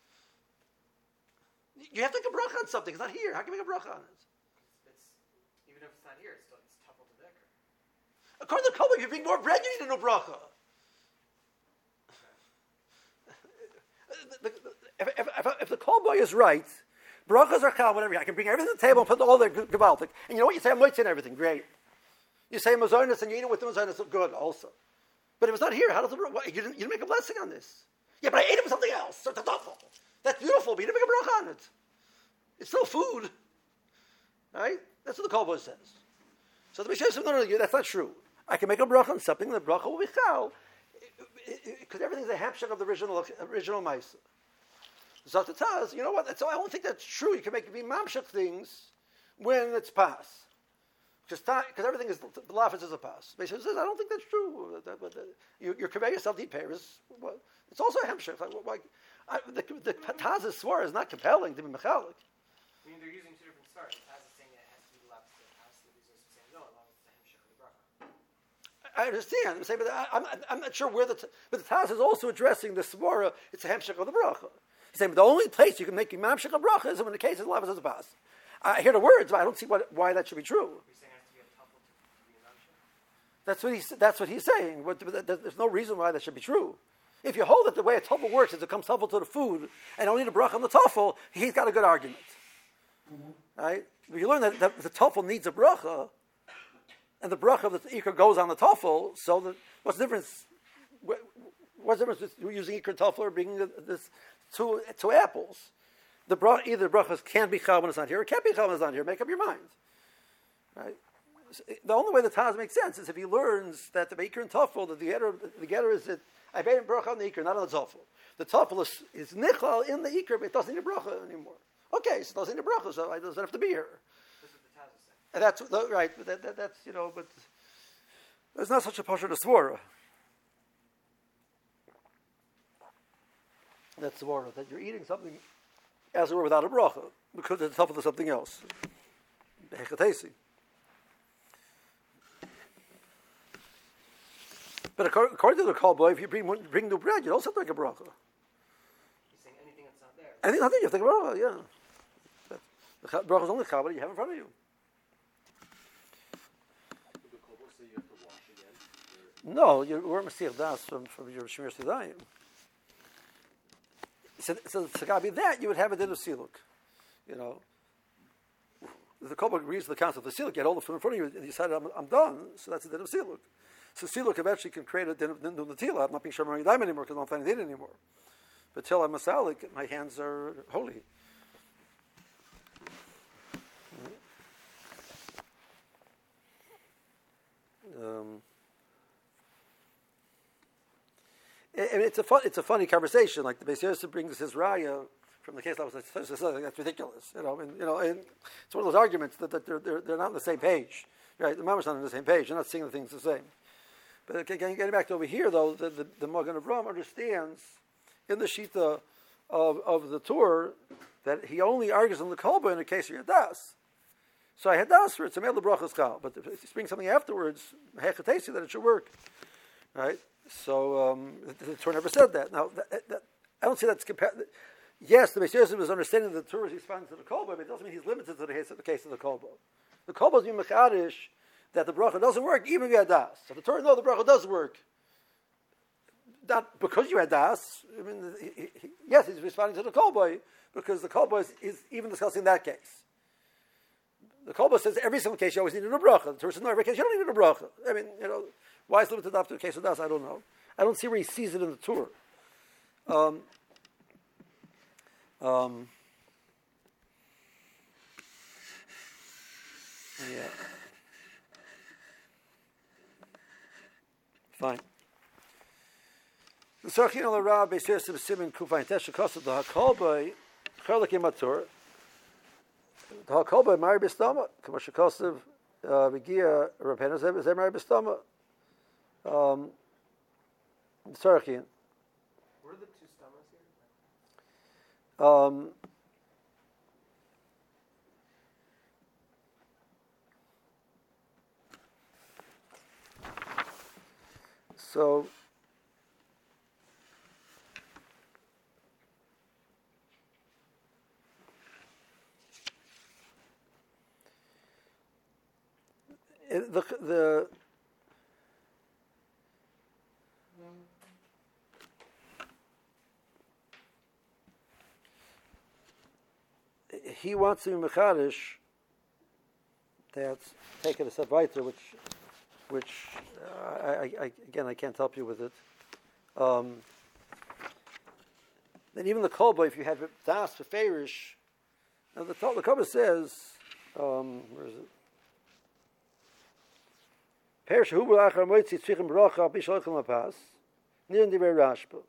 You have to make a bracha on something. It's not here. How can you make a bracha on it? It's even if it's not here, it's still it's tuffle to the ikar. According to the kol boy, if you bring more bread, you need a no bracha. The- the- If, if, if, if the kol boy is right, brachas are chal, whatever. I can bring everything to the table and put all the gewaltic. And you know what? You say I'm moitzi and everything. Great. You say mazonis and you eat it with the mazonis. Good, also. But if it's not here, how does it work? You didn't, you didn't make a blessing on this. Yeah, but I ate it with something else. So it's awful. That's beautiful, but you didn't make a bracha on it. It's still food. Right? That's what the kol boy says. So the Mishnah says, no, no, no, that's not true. I can make a bracha on something, and the bracha will be chal, because everything's a hamshach of the original original ma'isa. Zot Taz, you know what? So I don't think that's true. You can make it be mamshach things when it's pas. Because everything is, the lafis is a pas. Mishnah says, I don't think that's true. That, that, that, you, you're conveying yourself deep pairs. Well, it's also a hamshach. Like, like, I, the the Taz's swar is not compelling to be mechalik. I mean, they're using two different stars. Taz is saying that it has to be the lafis to the pass. The Bezos is saying no, as long as it's the hemshech of the bracha. I understand. I'm saying, but I, I'm, I'm not sure where the, but the Taz is also addressing the swara. It's a hemshech of the bracha. He's saying, but the only place you can make imam shech of bracha is when the case is lafis as a pas. I hear the words, but I don't see what, why that should be true. You're saying it has to be a tuffle to be an amshech. That's what he's. That's what he's saying. But there's no reason why that should be true. If you hold it the way a tuffle works is it comes tuffle to the food and only the bracha on the tuffle, he's got a good argument. Mm-hmm. Right? If you learn that, that the tuffle needs a bracha, and the bracha of the ikar goes on the tuffle, so the, what's the difference? What's the difference with using ikar and tuffle or bringing this two two apples? The bracha, either the brachas can be chal when it's not here, or can't be chal when it's not here. Make up your mind. Right? The only way the Taz makes sense is if he learns that the ikar and tuffle, that the getter, the getter is that I made a bracha on the ikar, not on the tuffle. The tuffle is, is nichal in the ikar, but it doesn't need a bracha anymore. Okay, so it doesn't need a bracha, so it doesn't have to be here. That's what the Taz is saying. And that's right. But that, that, that's you know, but there's not such a pasha to svara. That's svara that you're eating something as it were without a bracha because it's tuffle to something else. Hechatesi. But according, according to the kol boy, if you bring bring new bread, you don't have to make a bracha. He's saying anything that's not there. Anything nothing, you have to make a bracha. Yeah, the bracha is only chal, but you have in front of you. Did the kol boy say you have to wash again? Or No, you we're Mashiach Das from from your Shemir Sidayim. So, so to gotta be that, you would have a din of siluk. You know, the kol boy agrees to the concept of the siluk. You had all the food in front of you, and you decided, I'm, I'm done. So that's a din of siluk. So siluk eventually can create a din of natila. I'm not being shomer yadayim anymore because I'm not planning to eat anymore. But till I'm masalik, my hands are holy. Um, I mean, it's a fun, it's a funny conversation. Like the Beis Yosef brings his raya from the case that was that's ridiculous. You know, and you know, and it's one of those arguments that, that they're, they're they're not on the same page, right? The Mama's not on the same page. They're not seeing the things the same. But getting, getting back to over here, though, the the, the Magen Avraham understands in the Shita of of the Torah that he only argues on the kolba in the case of your das. So I had das for it's a mele brachas kal, but if he brings something afterwards, hechatesi that it should work, right? So um, the, the Torah never said that. Now that, that, I don't see that's compa- Yes, the Beis Yosef is understanding that the Torah is responding to the kolba, but it doesn't mean he's limited to the case of the, case of the kolba. The kolba is being mechadish that the bracha doesn't work even if you had das. So the Torah, no, the bracha does work. Not because you had das. I mean, he, he, yes, he's responding to the kolba because the kolba is, is even discussing that case. The kolba says every single case you always need a bracha. The Torah says no, every case you don't need a bracha. I mean, you know, why is limited after the case of das? I don't know. I don't see where he sees it in the Torah. Um, um, yeah. Fine. The Sarchin al Rab Beis Yosef Simin Kufayin Tesha Kosav the Hakolbay Chalak Imatur the Hakolbay Mari Bistama Kamasha Kosav Vigia Rapena Zeh Mari Bistama um Sarchin. What are the two stamas here? Um So the the he wants to be mechadish. That's taken a step weiter, which which uh, I, I again I can't help you with it. Um, then even the kolba, if you had das for feirish, now the the kolba says, um, where is it? Perish hu b'achar moitzi tzvichim bracha b'shalchim lapas nirin divrei Rashba.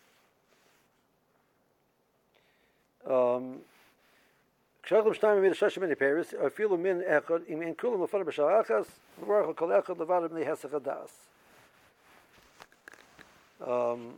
Um, Kshalchim shnayim mid shashim mini peris or filu min echad im in kulam lefana b'shalachas v'baruch kol echad levad b'nei hesach das. Um,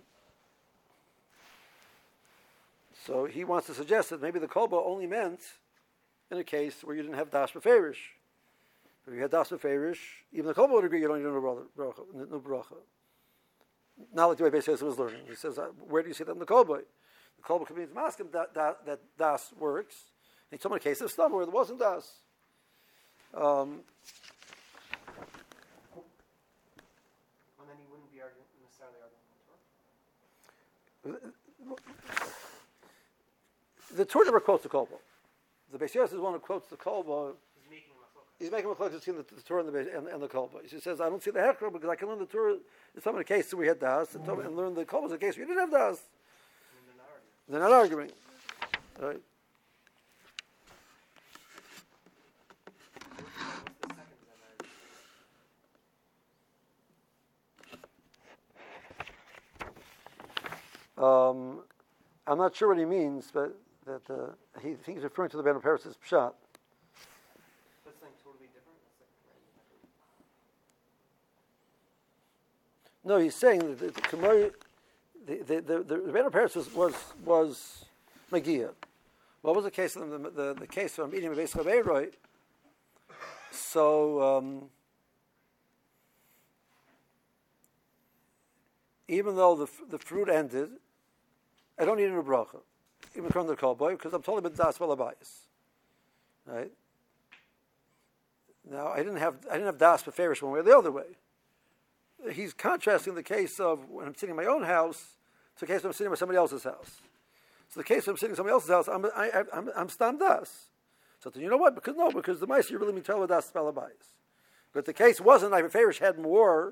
so he wants to suggest that maybe the kolba only meant in a case where you didn't have das b'ferish. If you had das b'ferish, even the kolba would agree you don't need no bracha. No bracha. Not like the way Beis Yosef was learning. He says, uh, where do you see that in the kolba? The kolba community is masking that, that that das works. In some cases of stumble where there wasn't das. Um, And then he wouldn't be arguing, necessarily arguing the Torah. The Torah never quotes the kolba. The Beis Yosef is one who quotes the kolba. He's making him a focus. He's making a cloak between the, the Torah and the, and, and the kolba. He says, I don't see the hechra because I can learn the Torah in some of the cases where we had das and, mm-hmm. and learn the kolba in the case where you didn't have das. And they're not arguing. They're not arguing. Right. Um, I'm not sure what he means, but that uh, he thinks he's referring to the Ben Paris' pshat. That's something totally different. That's like, No, he's saying that the Kamari, the the the, the, the Ben Paris was was, was Magia. What was the case of the the, the case from eating a Beis Chabeiroi? So um, even though the the fruit ended, I don't need a bracha, even from the kolboy, because I'm totally been das valabayis. Right? Now I didn't have I didn't have das beferish one way or the other way. He's contrasting the case of when I'm sitting in my own house to the case when I'm sitting in somebody else's house. So the case when I'm sitting in somebody else's house, I'm I, I, I'm I'm stam das. So you know what? Because no, because the mice you really mean tell das valabayis. But the case wasn't like beferish had more.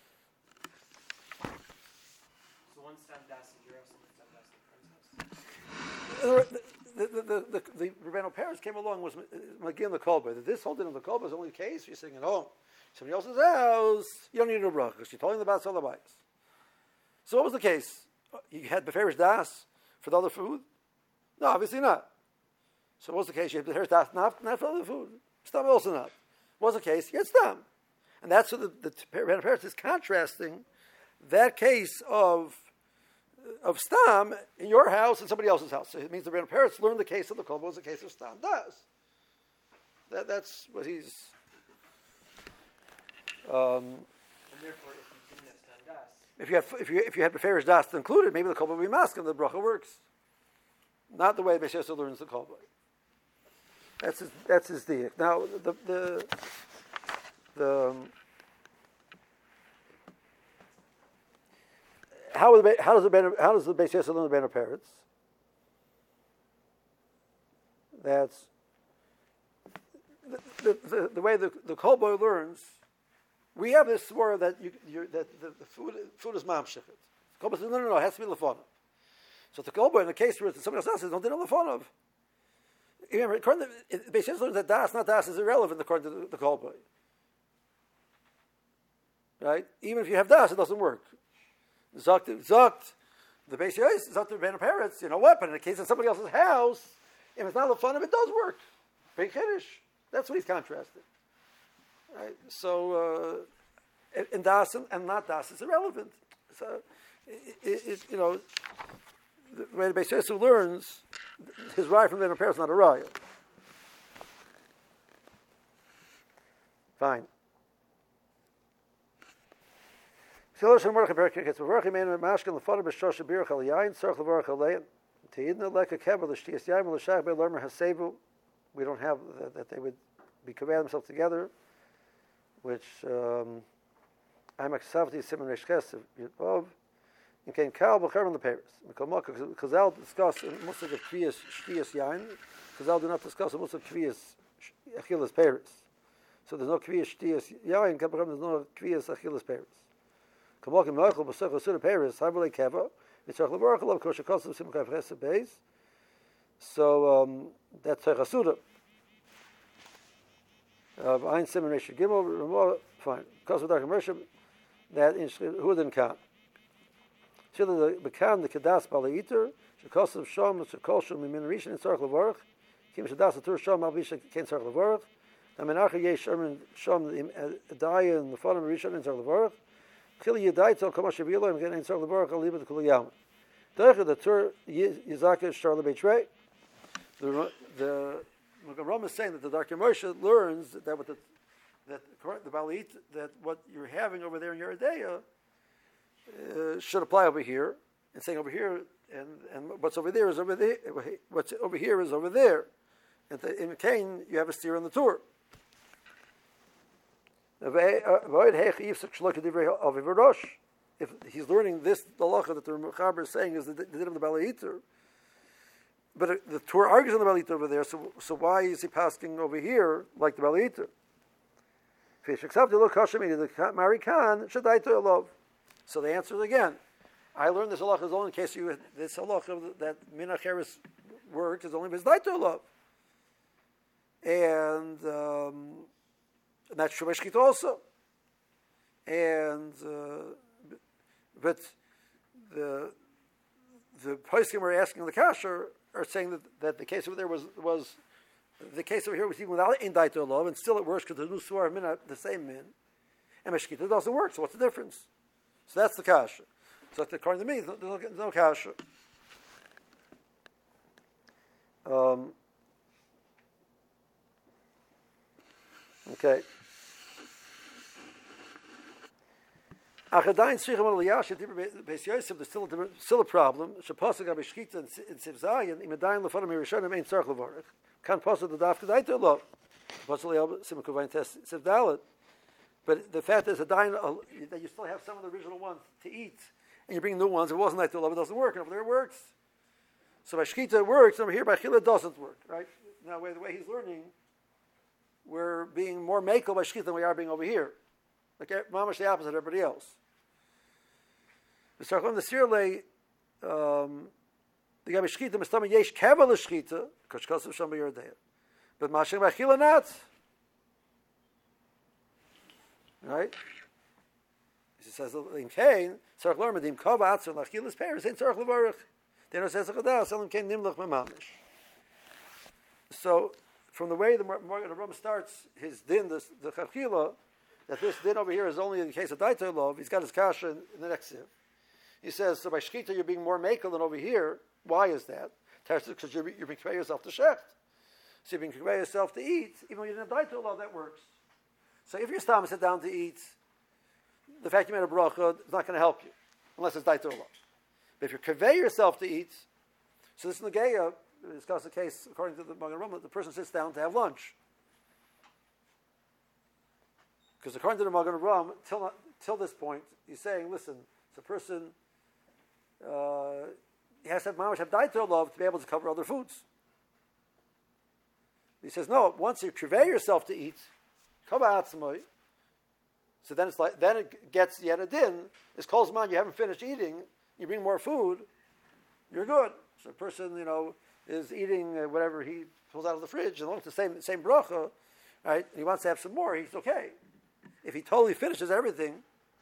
The the the the, the, the Rebbeinu Peretz came along was again the kolba. This whole thing of the kolba is only the case you're sitting at home, somebody else's house. You don't need a bracha because you're telling the bas alabayis. So what was the case? you had beferish das for the other food? No, obviously not. So what's the case? You had beferish das not, not for the other food. Stam also not. What's the case? You had stam. And that's what the, the Rebbeinu Peretz is contrasting that case of of stam in your house and somebody else's house. So it means the Rebbeinu Peretz learned the case of the kol was the case of stam das. That, that's what he's... Um, And therefore, if you didn't have stam das, If you had if you if you had beferish das included, maybe the kol would be mask and the bracha works. Not the way Beis Yosef learns the kol. That's his that's his diak. Now the the the um, how the how does the ben, how does the Beis Yosef learn the Ben Peretz? That's the the, the, the way the the kol boy learns. We have this swore that you, you that the, the food food is mamshechet. No, no, no, it has to be lefonov. So the kolboy in the case where somebody else says don't do lefonov. Remember, according to Beis Yosef learns that das not das is irrelevant according to the, the kolboy. Right? Even if you have das, it doesn't work. Zokt zokt the Beis Yosef zokt the Ben Peretz. You know what? But in the case of somebody else's house, if it's not lefonov, it does work. Big kiddush. That's what he's contrasting. Right? So, uh, and das and not das is irrelevant. So, it, it, you know, the way the Beis Yosef learns, his raya from the Ben Peretz is not a raya. Fine. Silosh and Mercha Berkik, it's a Mercha man and Mashkin, the father of Shosh Birch al Yain, Sarch Levarach Alein, Teidna Leka Kever, the Shtias Yaim, Lashach Be Lermer Hasevu. We don't have that, that they would be command themselves together. Which um, I'm accepting Simon Reshkes of in Kain Kal B'Cherem the Paris. Because I'll discuss in Musaf of Kviyas Shtias Yain. Because I'll do not discuss in Musaf Kviyas Achilles Paris. So there's no Kviyas Shtias Yain. There's no Kviyas Achilles Paris. Kamalkim Mechel B'Sech Osur Paris. Haverle Keva. Mitzrach Levarach Alav Kosher Kosav Simon Kav Chesed Beis. So um, that's Chasuda. Of Ein Simon Resh Gimel, fine. Because of Dark Mershim, that in Huden Khan. Shilla the Bekan, the Kedas Balaiter, Shekos of Shom, Shekol Shom, Mimin Rishon in Sarch Levorach, Kim Shadas, the Tur Shom, Malvisha, Ken Sarch Levorach, Amenacha Yesh Sherman Shom, Daya, and the Fadam Rishon in Sarch Levorach, Chili Yadai, Tel Kamash Avila, and in Sarch Levorach, I'll leave it to Kuliyam. Derech, the Tur Yizaka, Charlotte Beitrei, the the Ram is saying that the Darkei Moshe learns that what the that the Balit that what you're having over there in your Yeridea uh, should apply over here, and saying over here and, and what's over there is over there. What's over here is over there. And the, in Cain you have a steer on the tour. If he's learning this, the halacha that the Mechaber is saying is the din of the Balayiter. But uh, the Torah argues on the Balita over there, so so why is he passing over here like the Balita? So the answer is again, I learned this halacha is only in case you this halacha that minacheres work is only b'zdaito love, and um, and that's shuvashkit also, and uh, but the the poskim were asking the kasher. Are saying that, that the case over there was was the case over here was even without in daito love, and still it works because the new swar min the same min, and meshkita doesn't work. So what's the difference? So that's the kasha. So according to me, there's no, there's no kasha. Um, okay. Achadain Tzrichim Al Yash Beis Yosef. There's still a still a problem. Shapasuk Abishchita in Siv Zayin Imadayin Lefanim Yerishonim Ein Tzarich Levarich. Can't pasuk the Daf Kedai to Love. Pasuk Leil Simakuvayin Test Siv Dalet. But the fact is, a dain that you still have some of the original ones to eat, and you bring new ones. If it wasn't like to love, it doesn't work. And over there it works. So by Shkita it works. Over here by Chila it doesn't work. Right now, the way he's learning, we're being more makel by Shkita than we are being over here. Like mamash the opposite of everybody else. The Sarchon the Sirle, um, the Gabi Shkita, Mistama Yesh Kaval Shkita, Koshkos of Shamba Yerdea. But Mashim Bachila not. Right? He says, "Im kain tzarich lorma dim kava atzur lachilas peres ain't tzarich levarich." Then it says, "Chadav selim kain nimlach memamish." So, from the way the Morgan Ram starts his din, the the chachila, that this din over here is only in the case of daitay love. He's got his kasha in, in the next sieve. He says, so by shkita you're being more makel than over here. Why is that? Because you're, you're being convey yourself to shecht. So you're being convey yourself to eat, even when you didn't have daitay love, that works. So if you're stam sit down to eat, the fact you made a bracha is not going to help you, unless it's daitay love. But if you convey yourself to eat, so this Nageya, we discuss the case according to the Magen Rambam, the person sits down to have lunch. Because according to the Magen Rambam, till, till this point, he's saying, listen, it's a person, uh, he has to have mamash have daitay love to be able to cover other foods. He says, no, once you convey yourself to eat, kava atzmai, so then it's like, then it gets yet a din, it's calls man, you haven't finished eating, you bring more food, you're good. So a person, you know, is eating uh, whatever he pulls out of the fridge, and it's the same same bracha, right? And he wants to have some more, he's okay. If he totally finishes everything,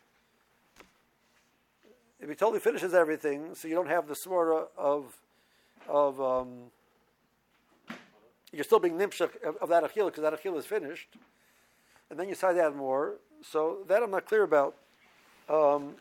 if he totally finishes everything, so you don't have the svara of, of um, you're still being nimshach of, of that achila, because that achila is finished, and then you decide to add more, so that I'm not clear about. Um,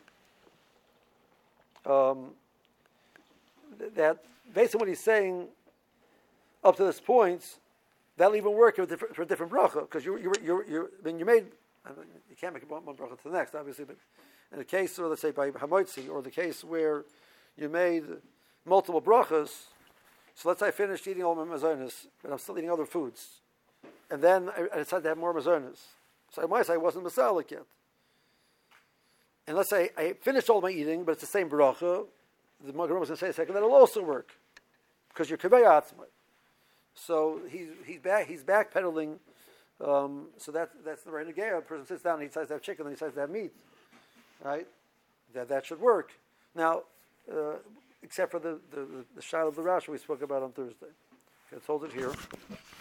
um, that based on what he's saying up to this point, that'll even work for, different, for a different bracha, because you you you you I mean you made I mean, you can't make one bracha to the next, obviously, but in the case, or let's say by hamoitzi, or the case where you made multiple brachas, so let's say I finished eating all my mazonis, but I'm still eating other foods, and then I, I decided to have more mazonis. So I might say I wasn't masalik yet. And let's say I finished all my eating, but it's the same bracha. The Magen was going to say a second, that'll also work, because you're kavei atzmai. So he's he's back he's backpedaling. Um, so that that's the right negaya. A person sits down and he decides to have chicken, and he decides to have meat, right? That that should work. Now, uh, except for the the, the, the shot of the Rashi we spoke about on Thursday. Okay, let's hold it here.